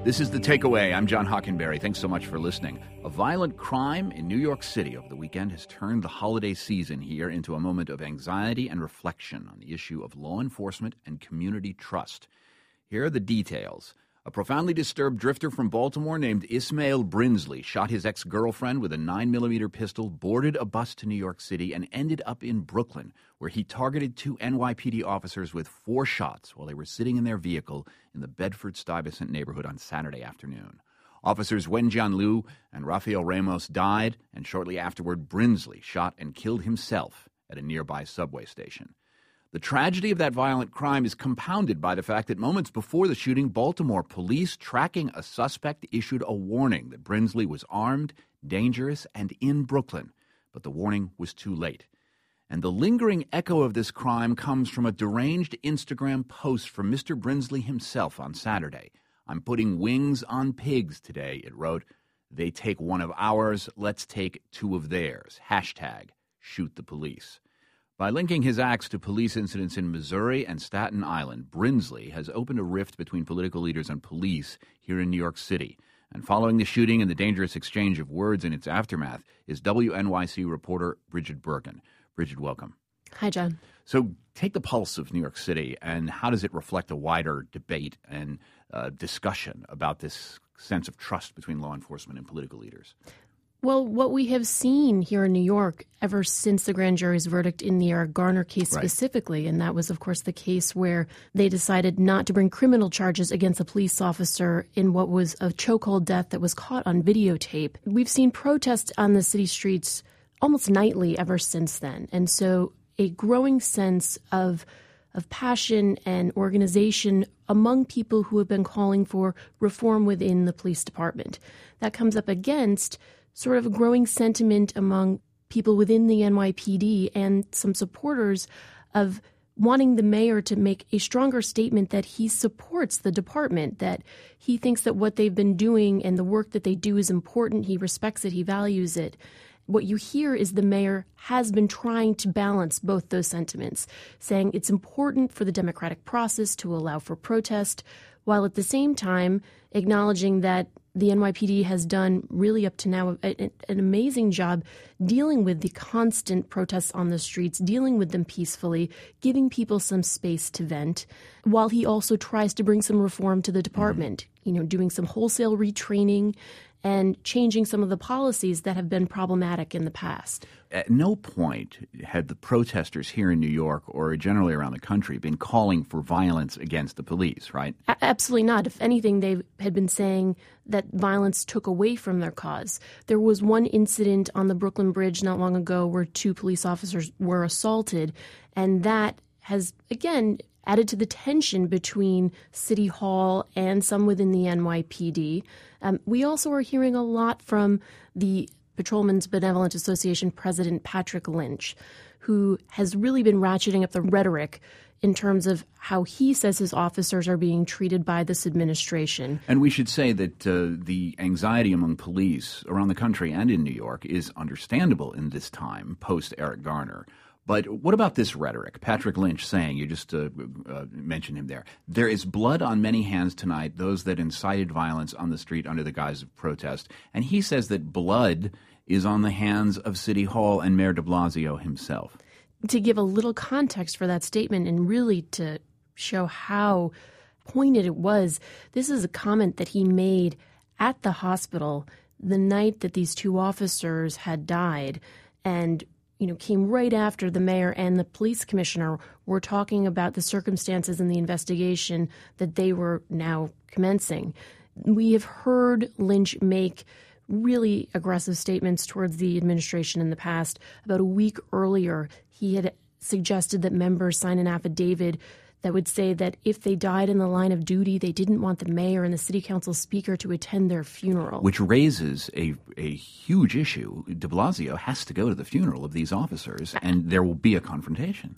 This is The Takeaway. I'm John Hockenberry. Thanks so much for listening. A violent crime in New York City over the weekend has turned the holiday season here into a moment of anxiety and reflection on the issue of law enforcement and community trust. Here are the details. A profoundly disturbed drifter from Baltimore named Ismail Brinsley shot his ex-girlfriend with a 9mm pistol, boarded a bus to New York City, and ended up in Brooklyn, where he targeted two NYPD officers with 4 shots while they were sitting in their vehicle in the Bedford-Stuyvesant neighborhood on Saturday afternoon. Officers Wenjian Liu and Rafael Ramos died, and shortly afterward, Brinsley shot and killed himself at a nearby subway station. The tragedy of that violent crime is compounded by the fact that moments before the shooting, Baltimore police, tracking a suspect, issued a warning that Brinsley was armed, dangerous, and in Brooklyn. But the warning was too late. And the lingering echo of this crime comes from a deranged Instagram post from Mr. Brinsley himself on Saturday. "I'm putting wings on pigs today," it wrote. "They take one of ours, let's take 2 of theirs. Hashtag shoot the police." By linking his acts to police incidents in Missouri and Staten Island, Brinsley has opened a rift between political leaders and police here in New York City. And following the shooting and the dangerous exchange of words in its aftermath is WNYC reporter Bridget Bergen. Bridget, welcome. Hi, John. So take the pulse of New York City, and how does it reflect a wider debate and discussion about this sense of trust between law enforcement and political leaders? Well, what we have seen here in New York ever since the grand jury's verdict in the Eric Garner case specifically, and that was, of course, the case where they decided not to bring criminal charges against a police officer in what was a chokehold death that was caught on videotape. We've seen protests on the city streets almost nightly ever since then. And so a growing sense of passion and organization among people who have been calling for reform within the police department. That comes up against sort of a growing sentiment among people within the NYPD and some supporters of wanting the mayor to make a stronger statement that he supports the department, that he thinks that what they've been doing and the work that they do is important. He respects it. He values it. What you hear is the mayor has been trying to balance both those sentiments, saying it's important for the democratic process to allow for protest, while at the same time acknowledging that the NYPD has done really up to now an amazing job dealing with the constant protests on the streets, dealing with them peacefully, giving people some space to vent, while he also tries to bring some reform to the department, doing some wholesale retraining and changing some of the policies that have been problematic in the past. At no point had the protesters here in New York or generally around the country been calling for violence against the police, right? Absolutely not. If anything, they had been saying that violence took away from their cause. There was one incident on the Brooklyn Bridge not long ago where 2 police officers were assaulted, and that has, again, added to the tension between City Hall and some within the NYPD. We also are hearing a lot from the Patrolmen's Benevolent Association President Patrick Lynch, who has really been ratcheting up the rhetoric in terms of how he says his officers are being treated by this administration. And we should say that the anxiety among police around the country and in New York is understandable in this time, post-Eric Garner. But what about this rhetoric? Patrick Lynch saying, you just mentioned him there, "There is blood on many hands tonight, those that incited violence on the street under the guise of protest." And he says that blood is on the hands of City Hall and Mayor de Blasio himself. To give a little context for that statement and really to show how pointed it was, this is a comment that he made at the hospital the night that these 2 officers had died, and came right after the mayor and the police commissioner were talking about the circumstances in the investigation that they were now commencing. We have heard Lynch make really aggressive statements towards the administration in the past. About a week earlier, he had suggested that members sign an affidavit that would say that if they died in the line of duty, they didn't want the mayor and the city council speaker to attend their funeral. Which raises a huge issue. De Blasio has to go to the funeral of these officers, and there will be a confrontation.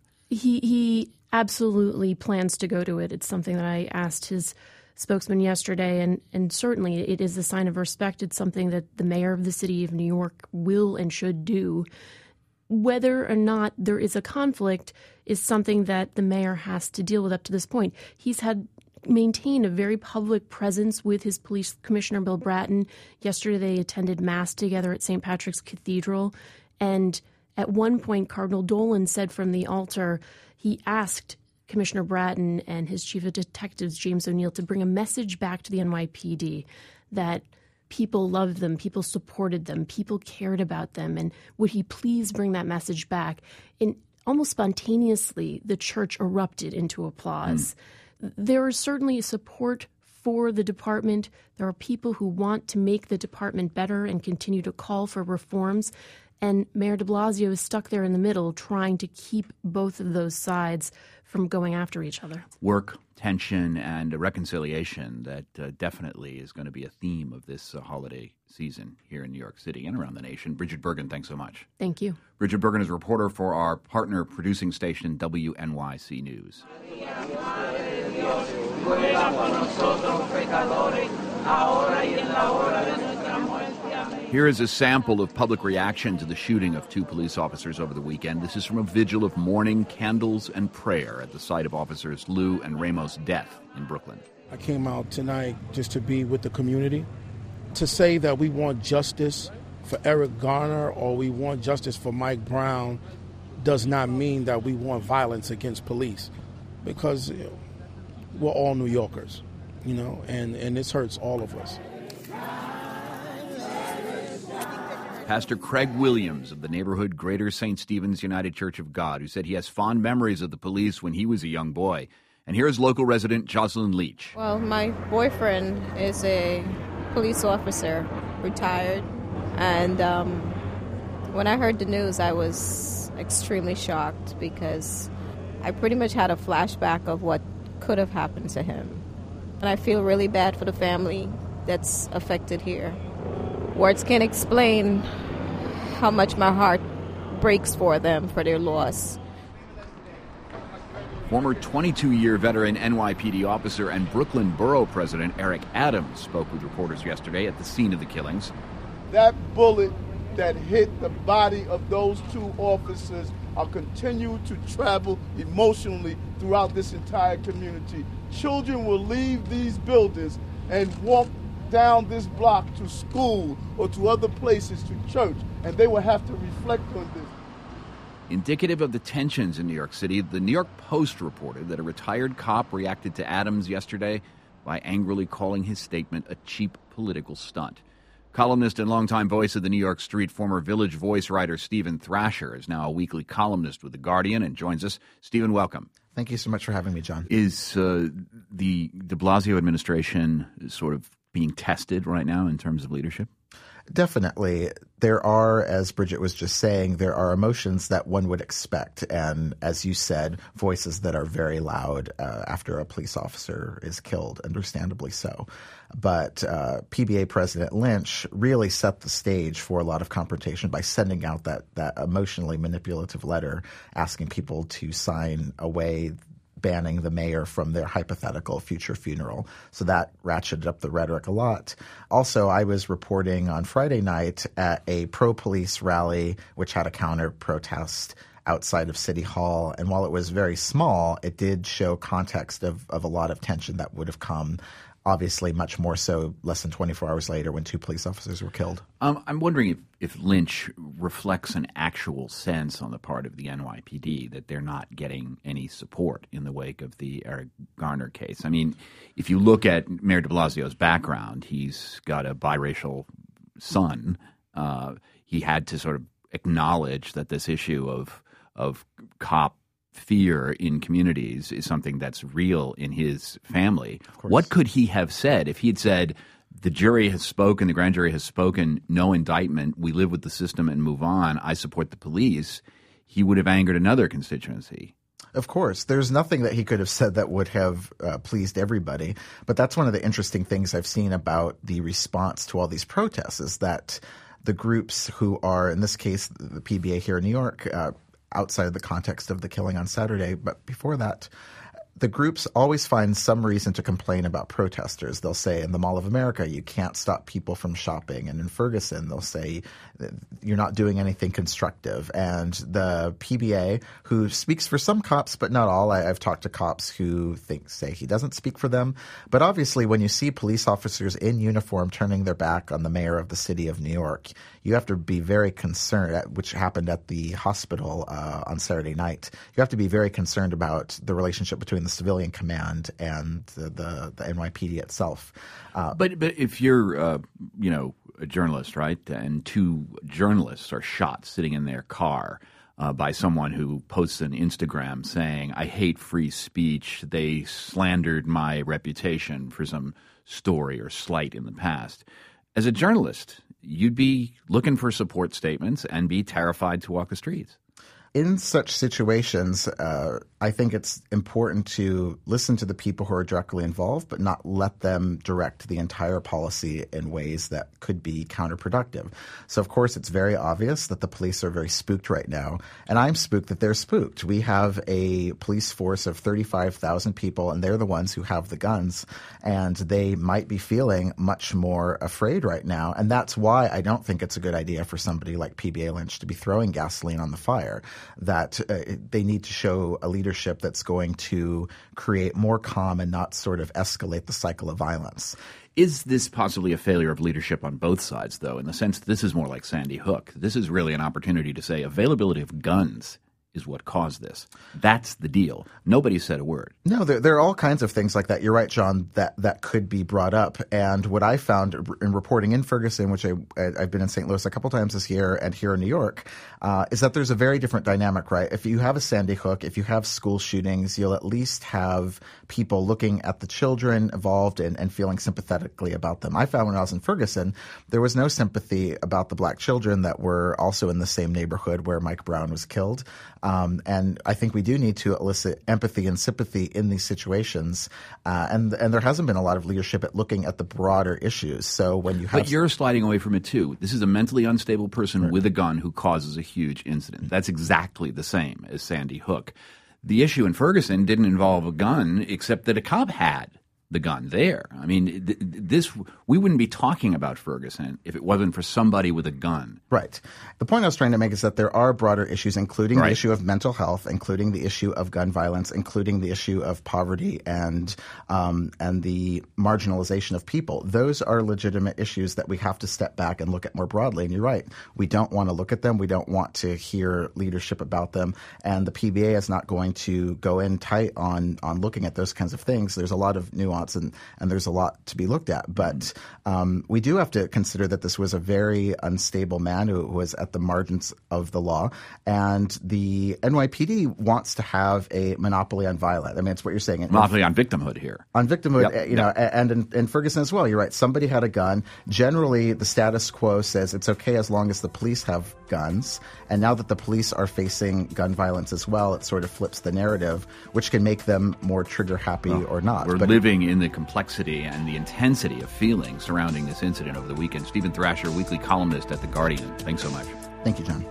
He absolutely plans to go to it. It's something that I asked his spokesman yesterday, and certainly it is a sign of respect. It's something that the mayor of the city of New York will and should do. Whether or not there is a conflict is something that the mayor has to deal with up to this point. He's had maintain a very public presence with his police commissioner, Bill Bratton. Yesterday, they attended Mass together at St. Patrick's Cathedral. And at one point, Cardinal Dolan said from the altar, he asked Commissioner Bratton and his chief of detectives, James O'Neill, to bring a message back to the NYPD that people loved them, people supported them, people cared about them, and would he please bring that message back? And almost spontaneously, the church erupted into applause. There is certainly support for the department. There are people who want to make the department better and continue to call for reforms. And Mayor de Blasio is stuck there in the middle trying to keep both of those sides from going after each other. Work, tension, and reconciliation, that definitely is going to be a theme of this holiday season here in New York City and around the nation. Bridget Bergen, thanks so much. Thank you. Bridget Bergen is a reporter for our partner producing station, WNYC News. Here is a sample of public reaction to the shooting of 2 police officers over the weekend. This is from a vigil of mourning, candles, and prayer at the site of officers Lou and Ramos' death in Brooklyn. I came out tonight just to be with the community, to say that we want justice for Eric Garner or we want justice for Mike Brown does not mean that we want violence against police, because we're all New Yorkers, and this hurts all of us. Pastor Craig Williams of the neighborhood Greater St. Stephen's United Church of God, who said he has fond memories of the police when he was a young boy. And here is local resident Jocelyn Leach. Well, my boyfriend is a police officer, retired. And when I heard the news, I was extremely shocked because I pretty much had a flashback of what could have happened to him. And I feel really bad for the family that's affected here. Words can't explain how much my heart breaks for them, for their loss. Former 22-year veteran NYPD officer and Brooklyn Borough President Eric Adams spoke with reporters yesterday at the scene of the killings. That bullet that hit the body of those 2 officers are continuing to travel emotionally throughout this entire community. Children will leave these buildings and walk down this block to school or to other places, to church, and they will have to reflect on this. Indicative of the tensions in New York City, the New York Post reported that a retired cop reacted to Adams yesterday by angrily calling his statement a cheap political stunt. Columnist and longtime voice of the New York Street, former Village Voice writer Stephen Thrasher is now a weekly columnist with The Guardian and joins us. Stephen, welcome. Thank you so much for having me, John. Is the de Blasio administration sort of being tested right now in terms of leadership? Definitely. There are, as Bridget was just saying, there are emotions that one would expect. And as you said, voices that are very loud after a police officer is killed, understandably so. But PBA President Lynch really set the stage for a lot of confrontation by sending out that emotionally manipulative letter asking people to sign away banning the mayor from their hypothetical future funeral. So that ratcheted up the rhetoric a lot. Also, I was reporting on Friday night at a pro-police rally, which had a counter-protest outside of City Hall. And while it was very small, it did show context of a lot of tension that would have come, obviously much more so less than 24 hours later when 2 police officers were killed. I'm wondering if Lynch reflects an actual sense on the part of the NYPD that they're not getting any support in the wake of the Eric Garner case. I mean, if you look at Mayor de Blasio's background, he's got a biracial son. He had to sort of acknowledge that this issue of cop fear in communities is something that's real in his family. What could he have said if he had said, the jury has spoken, the grand jury has spoken, no indictment, we live with the system and move on, I support the police? He would have angered another constituency. Of course. There's nothing that he could have said that would have pleased everybody. But that's one of the interesting things I've seen about the response to all these protests is that the groups who are, in this case, the PBA here in New York, outside of the context of the killing on Saturday, but before that, the groups always find some reason to complain about protesters. They'll say in the Mall of America, you can't stop people from shopping. And in Ferguson, they'll say you're not doing anything constructive. And the PBA, who speaks for some cops, but not all, I've talked to cops who say he doesn't speak for them. But obviously, when you see police officers in uniform turning their back on the mayor of the city of New York, you have to be very concerned, which happened at the hospital on Saturday night. You have to be very concerned about the relationship between the civilian command and the NYPD itself. But if you're a journalist, right, and two journalists are shot sitting in their car by someone who posts an Instagram saying, I hate free speech, they slandered my reputation for some story or slight in the past. As a journalist, you'd be looking for support statements and be terrified to walk the streets. In such situations, I think it's important to listen to the people who are directly involved, but not let them direct the entire policy in ways that could be counterproductive. So, of course, it's very obvious that the police are very spooked right now, and I'm spooked that they're spooked. We have a police force of 35,000 people, and they're the ones who have the guns, and they might be feeling much more afraid right now, and that's why I don't think it's a good idea for somebody like PBA Lynch to be throwing gasoline on the fire, that they need to show a leadership that's going to create more calm and not sort of escalate the cycle of violence. Is this possibly a failure of leadership on both sides, though, in the sense that this is more like Sandy Hook? This is really an opportunity to say availability of guns is what caused this. That's the deal. Nobody said a word. No, there are all kinds of things like that. You're right, John, that could be brought up. And what I found in reporting in Ferguson, which I've been in St. Louis a couple times this year and here in New York, is that there's a very different dynamic, right? If you have a Sandy Hook, if you have school shootings, you'll at least have people looking at the children involved and feeling sympathetically about them. I found when I was in Ferguson, there was no sympathy about the black children that were also in the same neighborhood where Mike Brown was killed. And I think we do need to elicit empathy and sympathy in these situations. And there hasn't been a lot of leadership at looking at the broader issues. So when you have, but you're sliding away from it too. This is a mentally unstable person with a gun who causes a huge incident. That's exactly the same as Sandy Hook. The issue in Ferguson didn't involve a gun, except that a cop had the gun there. I mean, we wouldn't be talking about Ferguson if it wasn't for somebody with a gun. Right. The point I was trying to make is that there are broader issues, including the issue of mental health, including the issue of gun violence, including the issue of poverty and the marginalization of people. Those are legitimate issues that we have to step back and look at more broadly. And you're right. We don't want to look at them. We don't want to hear leadership about them. And the PBA is not going to go in tight on looking at those kinds of things. There's a lot of nuance and there's a lot to be looked at. But we do have to consider that this was a very unstable man who was at the margins of the law. And the NYPD wants to have a monopoly on violence. I mean, it's what you're saying. Monopoly on victimhood here. On victimhood, and in Ferguson as well. You're right. Somebody had a gun. Generally, the status quo says it's okay as long as the police have guns. And now that the police are facing gun violence as well, it sort of flips the narrative, which can make them more trigger happy or not. We're living in the complexity and the intensity of feeling surrounding this incident over the weekend. Stephen Thrasher, weekly columnist at The Guardian. Thanks so much. Thank you, John.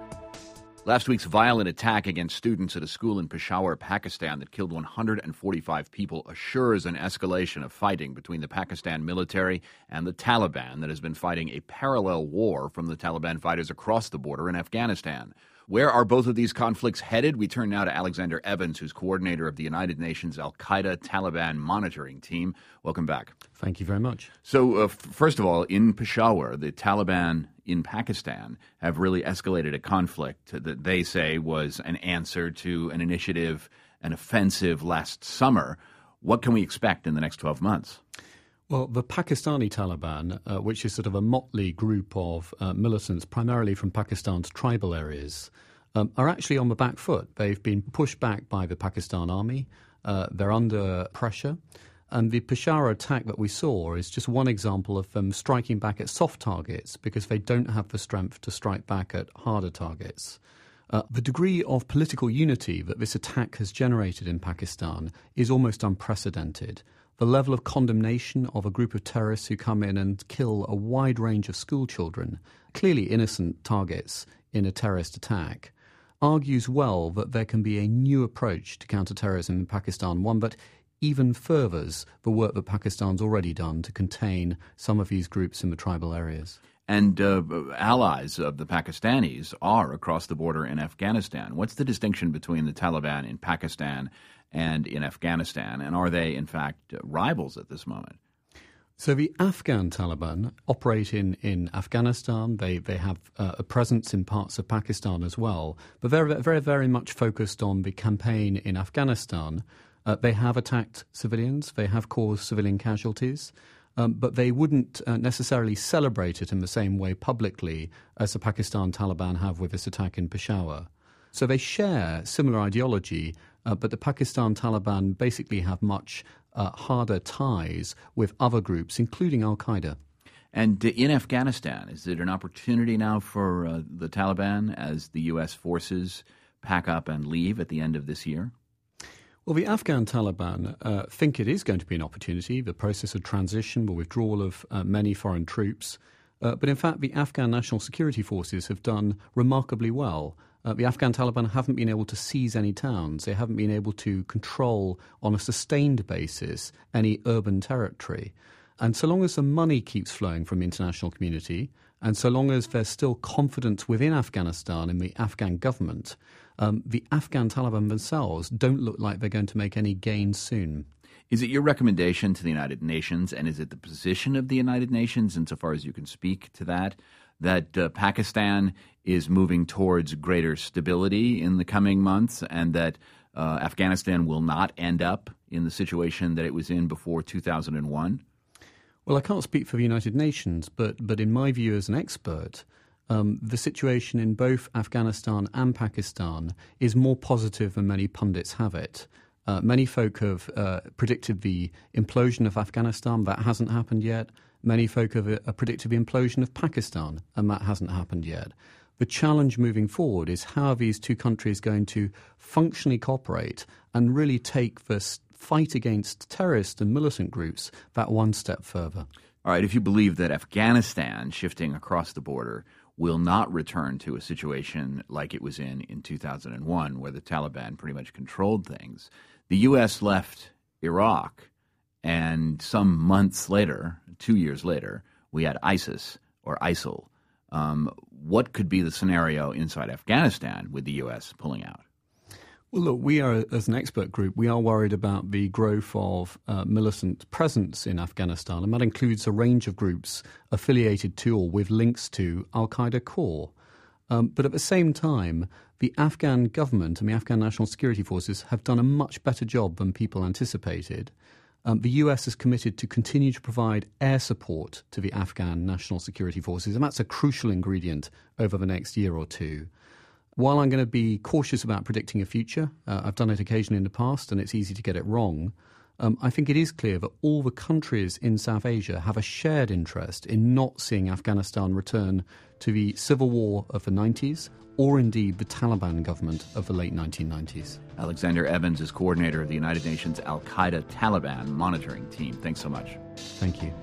Last week's violent attack against students at a school in Peshawar, Pakistan that killed 145 people assures an escalation of fighting between the Pakistan military and the Taliban that has been fighting a parallel war from the Taliban fighters across the border in Afghanistan. Where are both of these conflicts headed? We turn now to Alexander Evans, who's coordinator of the United Nations Al-Qaeda Taliban monitoring team. Welcome back. Thank you very much. So, first of all, in Peshawar, the Taliban in Pakistan have really escalated a conflict that they say was an answer to an initiative, an offensive last summer. What can we expect in the next 12 months? Well, the Pakistani Taliban, which is sort of a motley group of militants, primarily from Pakistan's tribal areas, are actually on the back foot. They've been pushed back by the Pakistan army. They're under pressure. And the Peshawar attack that we saw is just one example of them striking back at soft targets because they don't have the strength to strike back at harder targets. The degree of political unity that this attack has generated in Pakistan is almost unprecedented. The level of condemnation of a group of terrorists who come in and kill a wide range of school children, clearly innocent targets in a terrorist attack, argues well that there can be a new approach to counterterrorism in Pakistan, one that even furthers the work that Pakistan's already done to contain some of these groups in the tribal areas. And allies of the Pakistanis are across the border in Afghanistan. What's the distinction between the Taliban in Pakistan and in Afghanistan? And are they, in fact, rivals at this moment? So the Afghan Taliban operate in Afghanistan. They have a presence in parts of Pakistan as well. But they're very, very much focused on the campaign in Afghanistan. They have attacked civilians. They have caused civilian casualties. But they wouldn't necessarily celebrate it in the same way publicly as the Pakistan Taliban have with this attack in Peshawar. So they share similar ideology, but the Pakistan Taliban basically have much harder ties with other groups, including al-Qaeda. And in Afghanistan, is it an opportunity now for the Taliban as the U.S. forces pack up and leave at the end of this year? Well, the Afghan Taliban think it is going to be an opportunity, the process of transition, the withdrawal of many foreign troops. But in fact, the Afghan National Security Forces have done remarkably well. The Afghan Taliban haven't been able to seize any towns. They haven't been able to control on a sustained basis any urban territory. And so long as the money keeps flowing from the international community, and so long as there's still confidence within Afghanistan in the Afghan government, the Afghan Taliban themselves don't look like they're going to make any gains soon. Is it your recommendation to the United Nations, and is it the position of the United Nations, insofar as you can speak to that Pakistan is moving towards greater stability in the coming months, and that Afghanistan will not end up in the situation that it was in before 2001? Well, I can't speak for the United Nations, but in my view as an expert, the situation in both Afghanistan and Pakistan is more positive than many pundits have it. Many folk have predicted the implosion of Afghanistan. That hasn't happened yet. Many folk have predicted the implosion of Pakistan, and that hasn't happened yet. The challenge moving forward is how are these two countries going to functionally cooperate and really take this fight against terrorist and militant groups that one step further. All right, if you believe that Afghanistan, shifting across the border, will not return to a situation like it was in 2001, where the Taliban pretty much controlled things, the U.S. left Iraq, and some months later, 2 years later, we had ISIS or ISIL. What could be the scenario inside Afghanistan with the U.S. pulling out? Well, look, we are, as an expert group, we are worried about the growth of militant presence in Afghanistan, and that includes a range of groups affiliated to or with links to al-Qaeda core. But at the same time, the Afghan government and the Afghan National Security Forces have done a much better job than people anticipated. The US is committed to continue to provide air support to the Afghan National Security Forces, and that's a crucial ingredient over the next year or two. While I'm going to be cautious about predicting a future, I've done it occasionally in the past and it's easy to get it wrong, I think it is clear that all the countries in South Asia have a shared interest in not seeing Afghanistan return to the civil war of the 90s or indeed the Taliban government of the late 1990s. Alexander Evans is coordinator of the United Nations Al-Qaeda Taliban monitoring team. Thanks so much. Thank you.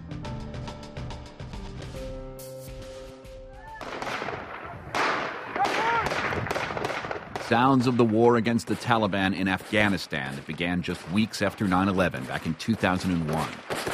Sounds of the war against the Taliban in Afghanistan that began just weeks after 9/11 back in 2001.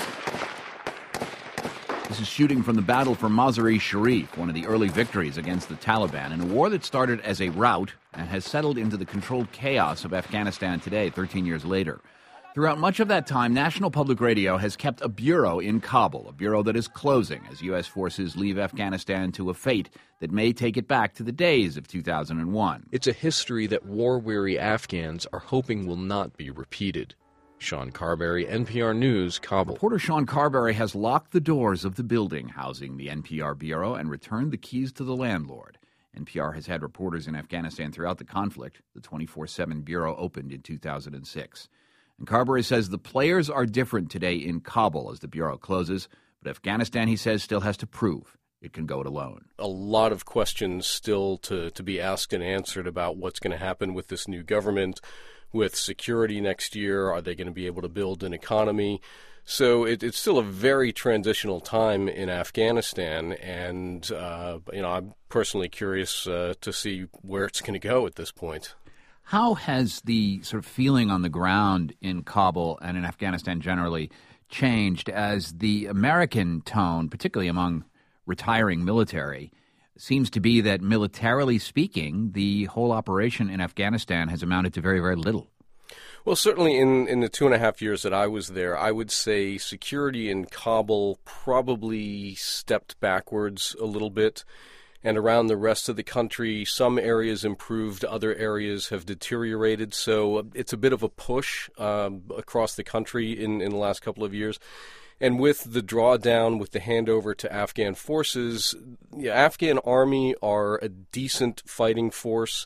This is shooting from the battle for Mazar-e-Sharif, one of the early victories against the Taliban, in a war that started as a rout and has settled into the controlled chaos of Afghanistan today, 13 years later. Throughout much of that time, National Public Radio has kept a bureau in Kabul, a bureau that is closing as U.S. forces leave Afghanistan to a fate that may take it back to the days of 2001. It's a history that war-weary Afghans are hoping will not be repeated. Sean Carberry, NPR News, Kabul. Reporter Sean Carberry has locked the doors of the building housing the NPR bureau and returned the keys to the landlord. NPR has had reporters in Afghanistan throughout the conflict. The 24/7 bureau opened in 2006. And Carberry says the players are different today in Kabul as the bureau closes, but Afghanistan, he says, still has to prove it can go it alone. A lot of questions still to be asked and answered about what's going to happen with this new government, with security next year. Are they going to be able to build an economy? So it's still a very transitional time in Afghanistan, and I'm personally curious to see where it's going to go at this point. How has the sort of feeling on the ground in Kabul and in Afghanistan generally changed as the American tone, particularly among retiring military, seems to be that militarily speaking, the whole operation in Afghanistan has amounted to very, very little? Well, certainly in the 2.5 years that I was there, I would say security in Kabul probably stepped backwards a little bit. And around the rest of the country, some areas improved, other areas have deteriorated. So it's a bit of a push across the country in the last couple of years. And with the drawdown, with the handover to Afghan forces, the Afghan army are a decent fighting force.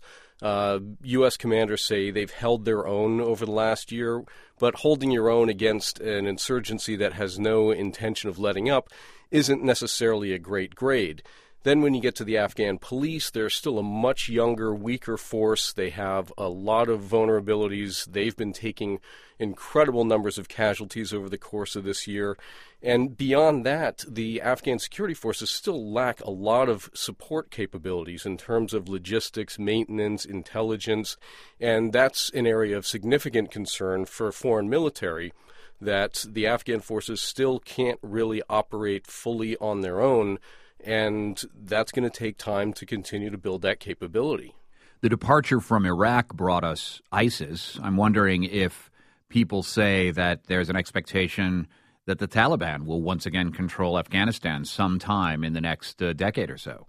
U.S. commanders say they've held their own over the last year, but holding your own against an insurgency that has no intention of letting up isn't necessarily a great grade. Then when you get to the Afghan police, they're still a much younger, weaker force. They have a lot of vulnerabilities. They've been taking incredible numbers of casualties over the course of this year. And beyond that, the Afghan security forces still lack a lot of support capabilities in terms of logistics, maintenance, intelligence. And that's an area of significant concern for foreign military, that the Afghan forces still can't really operate fully on their own. And that's going to take time to continue to build that capability. The departure from Iraq brought us ISIS. I'm wondering if people say that there's an expectation that the Taliban will once again control Afghanistan sometime in the next decade or so.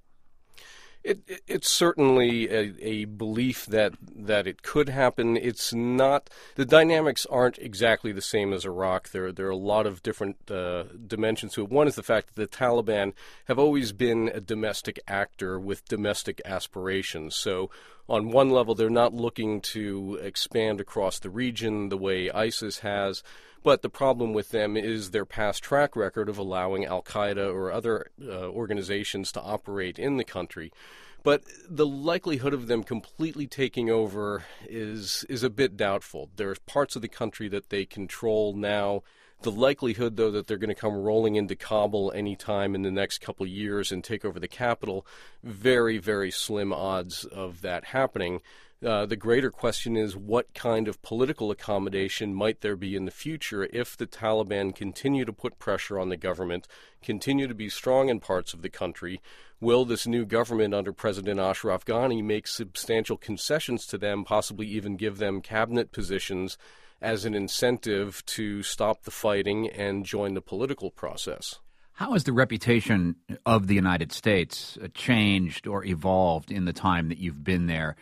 It's certainly a belief that it could happen. It's not. The dynamics aren't exactly the same as Iraq. There are a lot of different dimensions to it. One is the fact that the Taliban have always been a domestic actor with domestic aspirations. So on one level, they're not looking to expand across the region the way ISIS has. But the problem with them is their past track record of allowing al-Qaeda or other organizations to operate in the country. But the likelihood of them completely taking over is a bit doubtful. There are parts of the country that they control now. The likelihood, though, that they're going to come rolling into Kabul anytime in the next couple of years and take over the capital, very, very slim odds of that happening. The greater question is, what kind of political accommodation might there be in the future if the Taliban continue to put pressure on the government, continue to be strong in parts of the country? Will this new government under President Ashraf Ghani make substantial concessions to them, possibly even give them cabinet positions as an incentive to stop the fighting and join the political process? How has the reputation of the United States changed or evolved in the time that you've been there?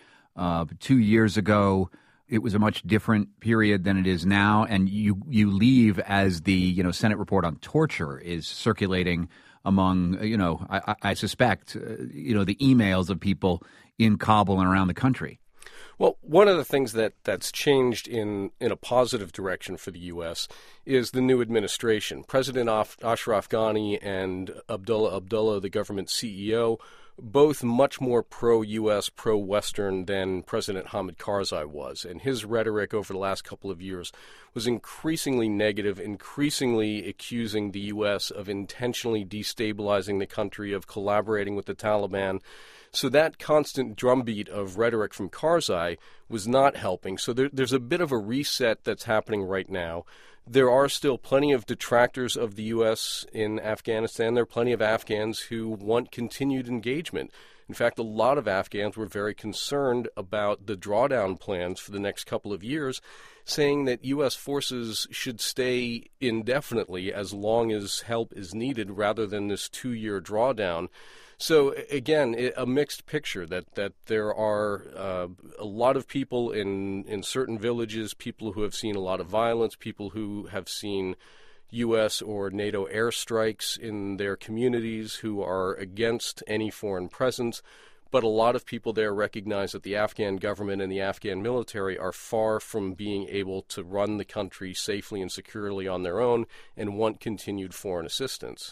2 years ago, it was a much different period than it is now, and you leave as the Senate report on torture is circulating among I suspect the emails of people in Kabul and around the country. Well, one of the things that's changed in a positive direction for the U.S. is the new administration. President Ashraf Ghani and Abdullah Abdullah, the government CEO, both much more pro-U.S., pro-Western than President Hamid Karzai was. And his rhetoric over the last couple of years was increasingly negative, increasingly accusing the U.S. of intentionally destabilizing the country, of collaborating with the Taliban. So that constant drumbeat of rhetoric from Karzai was not helping. So there's a bit of a reset that's happening right now. There are still plenty of detractors of the U.S. in Afghanistan. There are plenty of Afghans who want continued engagement. In fact, a lot of Afghans were very concerned about the drawdown plans for the next couple of years, saying that U.S. forces should stay indefinitely as long as help is needed rather than this 2-year drawdown. So, again, a mixed picture that there are a lot of people in certain villages, people who have seen a lot of violence, people who have seen U.S. or NATO airstrikes in their communities who are against any foreign presence. But a lot of people there recognize that the Afghan government and the Afghan military are far from being able to run the country safely and securely on their own and want continued foreign assistance.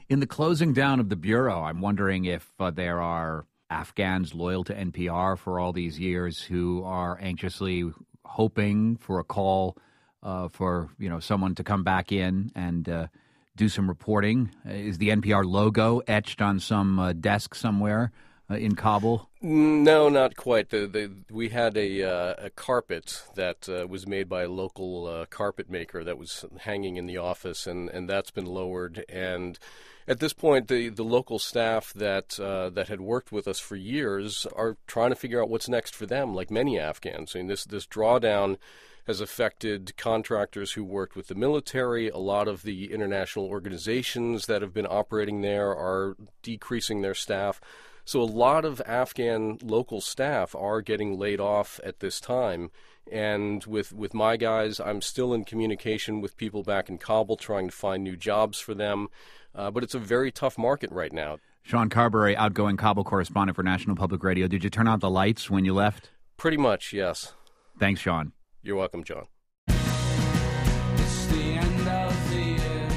In the closing down of the Bureau, I'm wondering if there are Afghans loyal to NPR for all these years who are anxiously hoping for a call for someone to come back in and do some reporting. Is the NPR logo etched on some desk somewhere in Kabul? No, not quite. We had a carpet that was made by a local carpet maker that was hanging in the office, and that's been lowered. And at this point, the local staff that had worked with us for years are trying to figure out what's next for them, like many Afghans. I mean, this drawdown has affected contractors who worked with the military. A lot of the international organizations that have been operating there are decreasing their staff. So a lot of Afghan local staff are getting laid off at this time. And with my guys, I'm still in communication with people back in Kabul trying to find new jobs for them. But it's a very tough market right now. Sean Carberry, outgoing Kabul correspondent for National Public Radio. Did you turn out the lights when you left? Pretty much, yes. Thanks, Sean. You're welcome, John. It's the end of the year.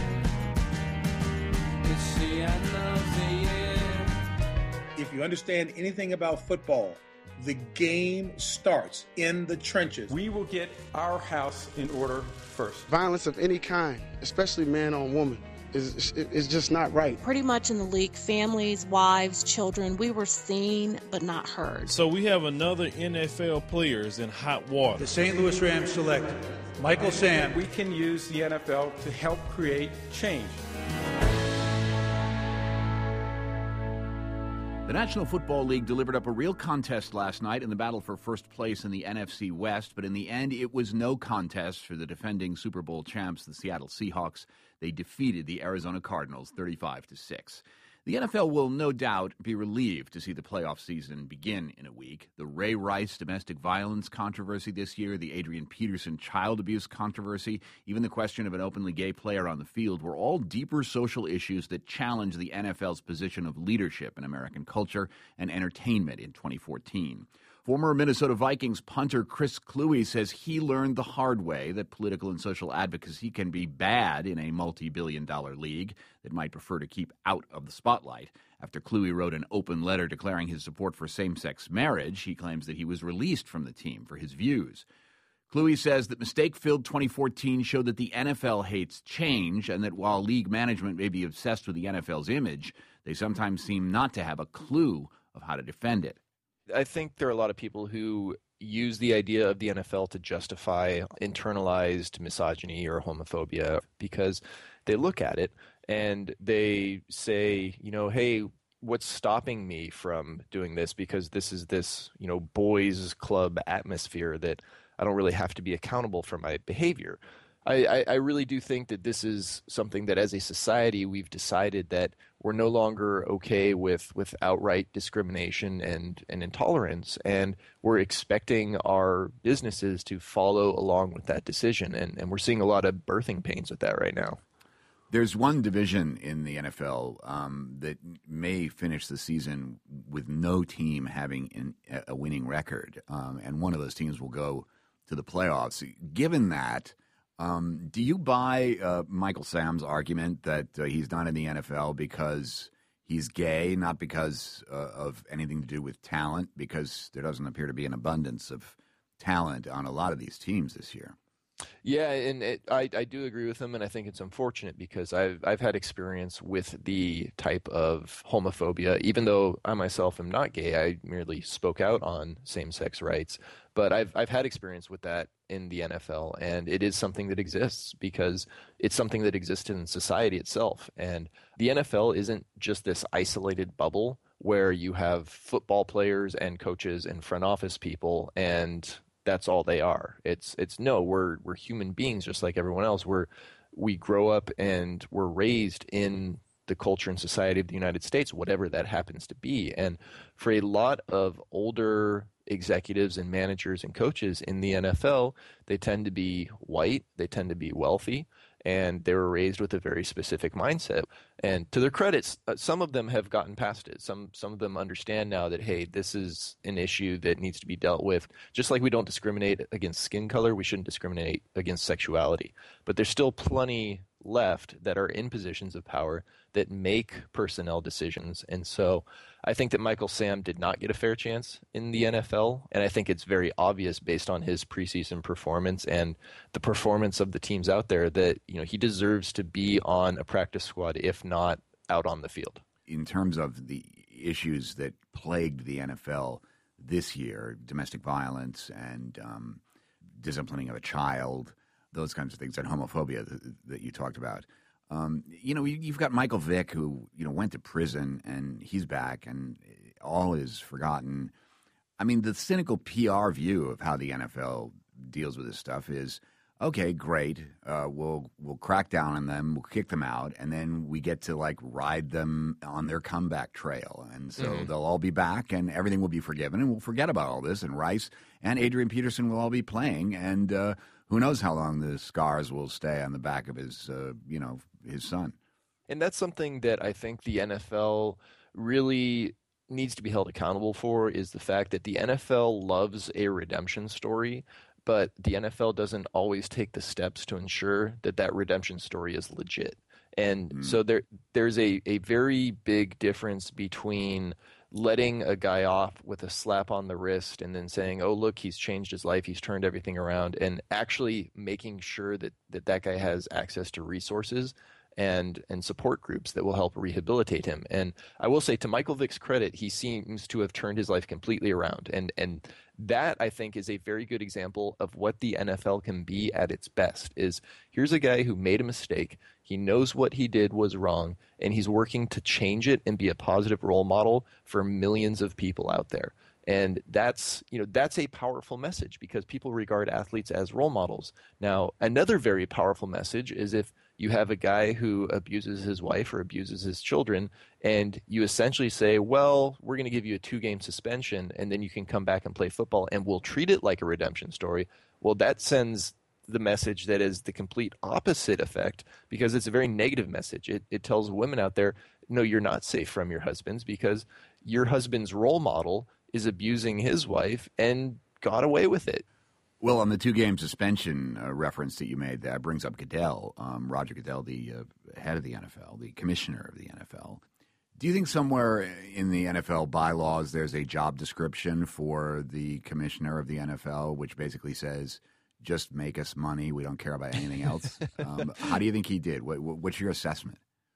It's the end of the year. If you understand anything about football, the game starts in the trenches. We will get our house in order first. Violence of any kind, especially man on woman, is just not right. Pretty much in the league, families, wives, children, we were seen but not heard. So we have another NFL players in hot water. The St. Louis Rams select Michael Sam. We can use the NFL to help create change. The National Football League delivered up a real contest last night in the battle for first place in the NFC West, but in the end it was no contest for the defending Super Bowl champs, the Seattle Seahawks. They defeated the Arizona Cardinals 35-6. The NFL will no doubt be relieved to see the playoff season begin in a week. The Ray Rice domestic violence controversy this year, the Adrian Peterson child abuse controversy, even the question of an openly gay player on the field were all deeper social issues that challenge the NFL's position of leadership in American culture and entertainment in 2014. Former Minnesota Vikings punter Chris Kluwe says he learned the hard way that political and social advocacy can be bad in a multi-billion-dollar league that might prefer to keep out of the spotlight. After Kluwe wrote an open letter declaring his support for same-sex marriage, he claims that he was released from the team for his views. Kluwe says that mistake-filled 2014 showed that the NFL hates change and that while league management may be obsessed with the NFL's image, they sometimes seem not to have a clue of how to defend it. I think there are a lot of people who use the idea of the NFL to justify internalized misogyny or homophobia because they look at it and they say, hey, what's stopping me from doing this? Because this is this, boys club atmosphere that I don't really have to be accountable for my behavior. I really do think that this is something that as a society we've decided that we're no longer okay with outright discrimination and intolerance, and we're expecting our businesses to follow along with that decision, and we're seeing a lot of birthing pains with that right now. There's one division in the NFL that may finish the season with no team having a winning record, and one of those teams will go to the playoffs. Given that, do you buy Michael Sam's argument that he's not in the NFL because he's gay, not because of anything to do with talent, because there doesn't appear to be an abundance of talent on a lot of these teams this year? Yeah, and I do agree with him, and I think it's unfortunate because I've had experience with the type of homophobia. Even though I myself am not gay, I merely spoke out on same-sex rights. But I've had experience with that in the NFL, and it is something that exists because it's something that exists in society itself. And the NFL isn't just this isolated bubble where you have football players and coaches and front office people and that's all they are. It's no, we're human beings just like everyone else. We grow up and we're raised in the culture and society of the United States, whatever that happens to be. And for a lot of older executives and managers and coaches in the NFL, they tend to be white, they tend to be wealthy, and they were raised with a very specific mindset. And to their credit, some of them have gotten past it. Some of them understand now that, hey, this is an issue that needs to be dealt with. Just like we don't discriminate against skin color, we shouldn't discriminate against sexuality. But there's still plenty left that are in positions of power that make personnel decisions. And so I think that Michael Sam did not get a fair chance in the NFL, and I think it's very obvious based on his preseason performance and the performance of the teams out there that, you know, he deserves to be on a practice squad, if not out on the field. In terms of the issues that plagued the NFL this year, domestic violence and disciplining of a child, those kinds of things, and homophobia that you talked about. You know, you've got Michael Vick, who, you know, went to prison, and he's back, and all is forgotten. I mean, the cynical PR view of how the NFL deals with this stuff is, okay, great, we'll crack down on them, we'll kick them out, and then we get to, like, ride them on their comeback trail. And so they'll all be back, and everything will be forgiven, and we'll forget about all this, and Rice and Adrian Peterson will all be playing, and who knows how long the scars will stay on the back of his, his son. And that's something that I think the NFL really needs to be held accountable for, is the fact that the NFL loves a redemption story, but the NFL doesn't always take the steps to ensure that that redemption story is legit. And so there's a very big difference between letting a guy off with a slap on the wrist and then saying, oh, look, he's changed his life, he's turned everything around, and actually making sure that that guy has access to resources and support groups that will help rehabilitate him. And I will say, to Michael Vick's credit, he seems to have turned his life completely around. And that, I think, is a very good example of what the NFL can be at its best. Is here's a guy who made a mistake, he knows what he did was wrong, and he's working to change it and be a positive role model for millions of people out there. And that's a powerful message, because people regard athletes as role models. Now, another very powerful message is if you have a guy who abuses his wife or abuses his children, and you essentially say, well, we're going to give you a 2-game suspension, and then you can come back and play football, and we'll treat it like a redemption story. Well, that sends the message that is the complete opposite effect, because it's a very negative message. It tells women out there, no, you're not safe from your husbands, because your husband's role model is abusing his wife and got away with it. Well, on the 2-game suspension reference that you made, that brings up Goodell, Roger Goodell, the head of the NFL, the commissioner of the NFL. Do you think somewhere in the NFL bylaws there's a job description for the commissioner of the NFL, which basically says, just make us money, we don't care about anything else? How do you think he did? What's your assessment?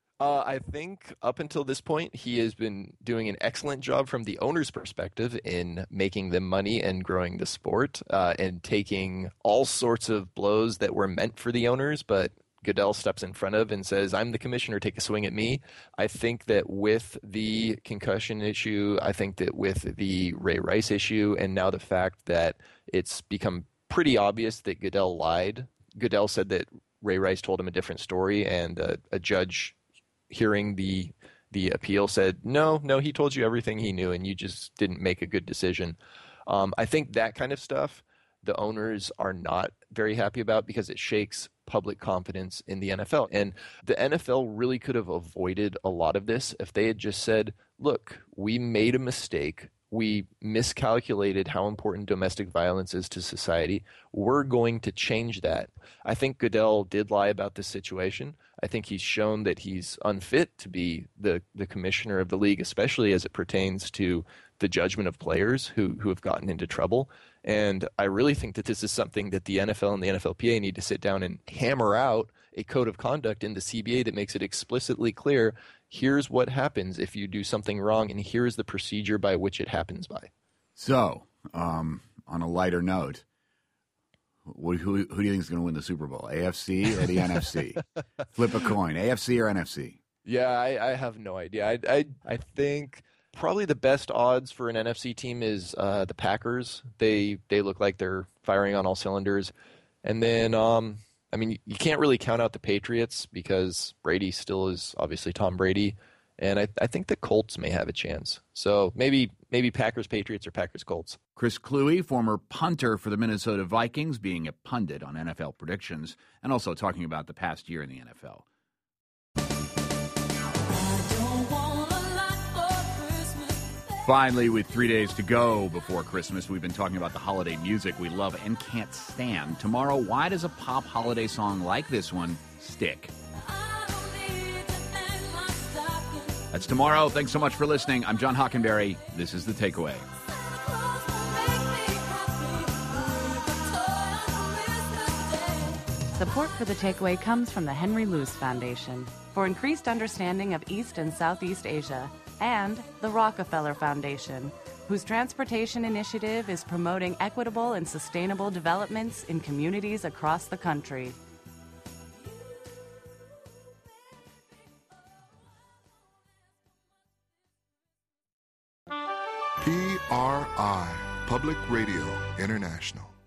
I think up until this point, he has been doing an excellent job from the owner's perspective in making them money and growing the sport, and taking all sorts of blows that were meant for the owners, but Goodell steps in front of and says, I'm the commissioner, take a swing at me. I think that with the concussion issue, I think that with the Ray Rice issue, and now the fact that it's become pretty obvious that Goodell lied. Goodell said that Ray Rice told him a different story, and a judge hearing the appeal said, no, he told you everything he knew, and you just didn't make a good decision. I think that kind of stuff the owners are not very happy about, because it shakes public confidence in the NFL. And the NFL really could have avoided a lot of this if they had just said, look, we made a mistake. We miscalculated how important domestic violence is to society. We're going to change that. I think Goodell did lie about this situation. I think he's shown that he's unfit to be the commissioner of the league, especially as it pertains to the judgment of players who have gotten into trouble. And I really think that this is something that the NFL and the NFLPA need to sit down and hammer out a code of conduct in the CBA that makes it explicitly clear, here's what happens if you do something wrong, and here's the procedure by which it happens by. So, on a lighter note, who do you think is going to win the Super Bowl, AFC or the NFC? Flip a coin, AFC or NFC? Yeah, I have no idea. I think probably the best odds for an NFC team is the Packers. They look like they're firing on all cylinders. And then, I mean, you can't really count out the Patriots because Brady still is obviously Tom Brady. And I think the Colts may have a chance. So maybe Packers, Patriots, or Packers, Colts. Chris Kluwe, former punter for the Minnesota Vikings, being a pundit on NFL predictions and also talking about the past year in the NFL. Finally, with 3 days to go before Christmas, we've been talking about the holiday music we love and can't stand. Tomorrow, why does a pop holiday song like this one stick. That's tomorrow. Thanks so much for listening. I'm John Hockenberry. This is The Takeaway. Support for The Takeaway comes from the Henry Luce Foundation for increased understanding of East and Southeast Asia, and the Rockefeller Foundation, whose transportation initiative is promoting equitable and sustainable developments in communities across the country. PRI, Public Radio International.